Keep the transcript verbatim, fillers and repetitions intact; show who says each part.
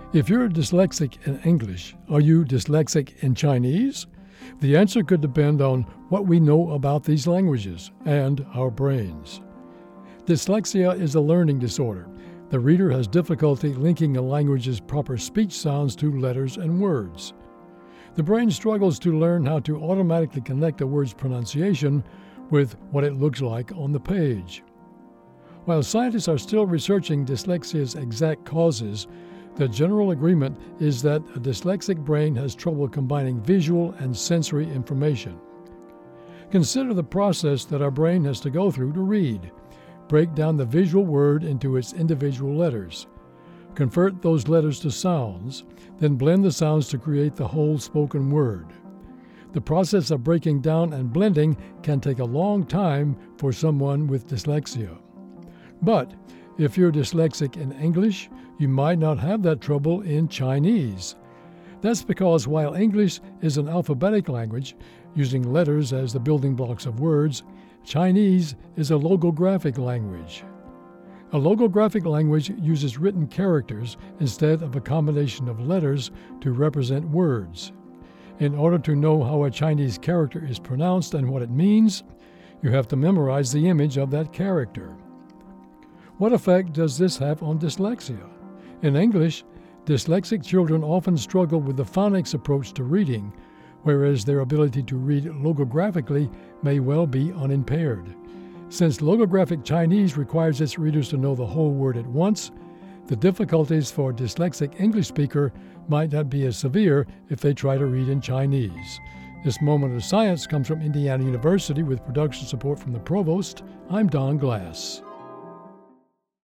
Speaker 1: If you're dyslexic in English, are you dyslexic in Chinese? The answer could depend on what we know about these languages and our brains. Dyslexia is a learning disorder. The reader has difficulty linking a language's proper speech sounds to letters and words. The brain struggles to learn how to automatically connect a word's pronunciation with what it looks like on the page. While scientists are still researching dyslexia's exact causes, the general agreement is that a dyslexic brain has trouble combining visual and sensory information. Consider the process that our brain has to go through to read. Break down the visual word into its individual letters. Convert those letters to sounds, then blend the sounds to create the whole spoken word. The process of breaking down and blending can take a long time for someone with dyslexia. But if you're dyslexic in English, you might not have that trouble in Chinese. That's because while English is an alphabetic language, using letters as the building blocks of words, Chinese is a logographic language. A logographic language uses written characters instead of a combination of letters to represent words. In order to know how a Chinese character is pronounced and what it means, you have to memorize the image of that character. What effect does this have on dyslexia? In English, dyslexic children often struggle with the phonics approach to reading, whereas their ability to read logographically may well be unimpaired. Since logographic Chinese requires its readers to know the whole word at once, the difficulties for a dyslexic English speaker might not be as severe if they try to read in Chinese. This Moment of Science comes from Indiana University with production support from the provost. I'm Don Glass.